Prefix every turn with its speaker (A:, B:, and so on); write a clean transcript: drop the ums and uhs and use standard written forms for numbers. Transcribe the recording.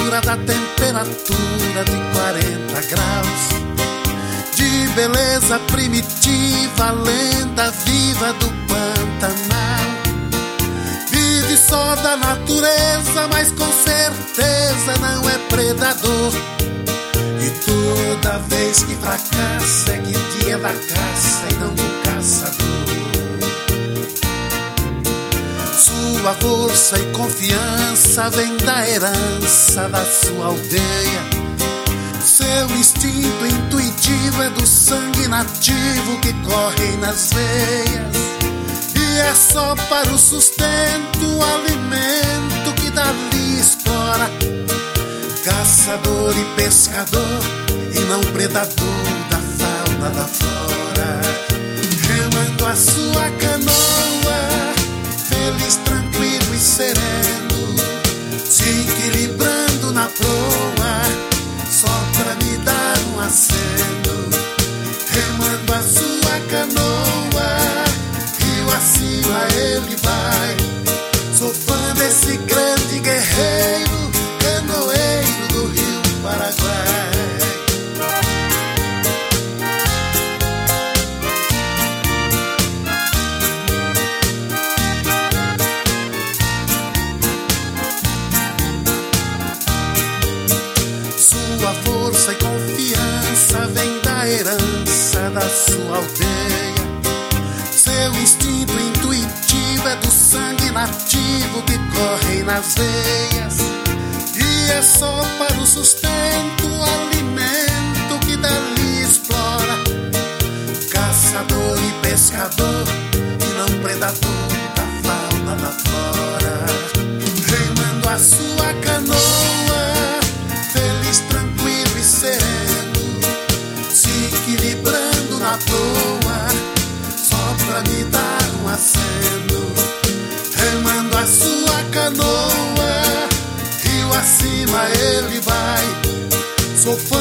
A: altura da temperatura de 40 graus. De beleza primitiva, lenda viva do Pantanal. Vive só da natureza, mas com certeza não é predador. E toda vez que fracassa é que o dia da caça e não do caçador. Sua força e confiança vem da herança da sua aldeia. Seu instinto intuitivo é do sangue nativo que corre nas veias. E é só para o sustento, o alimento que dali explora. Caçador e pescador e não predador da fauna da flora. Remando a sua canoa, feliz, tranquilo e sereno, se equilibrando na proa, só pra me dar um aceno. Remando a sua canoa, rio acima ele vai. Sou fã desse grande guerreiro, canoeiro do Rio Paraguai. Sua força e confiança vem da herança da sua aldeia. Seu instinto intuitivo é do sangue nativo que corre nas veias. E é só para o sustento, o alimento que dali explora. Caçador e pescador e não predador da fauna da flora. Remando a sua canoa, feliz, tranquilo e sereno, se equilibrando na proa, só pra me dar um aceno. Remando a sua canoa, rio acima ele vai. Sou fã